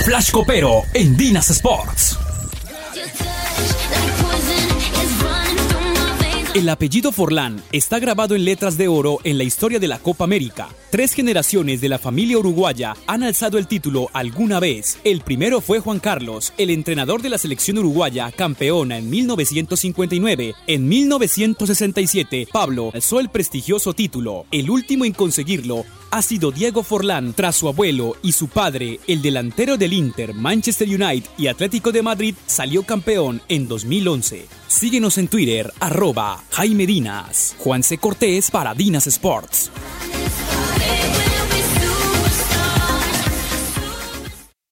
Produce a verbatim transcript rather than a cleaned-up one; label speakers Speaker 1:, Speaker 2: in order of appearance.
Speaker 1: Flash Copero en Dinas Sports. El apellido Forlán está grabado en letras de oro en la historia de la Copa América. Tres generaciones de la familia uruguaya han alzado el título alguna vez. El primero fue Juan Carlos, el entrenador de la selección uruguaya, campeona en mil novecientos cincuenta y nueve. En mil novecientos sesenta y siete, Pablo alzó el prestigioso título. El último en conseguirlo ha sido Diego Forlán, tras su abuelo y su padre, el delantero del Inter, Manchester United y Atlético de Madrid, salió campeón en dos mil once. Síguenos en Twitter, arroba Jaime Dinas. Juanse Cortés para Dinas Sports.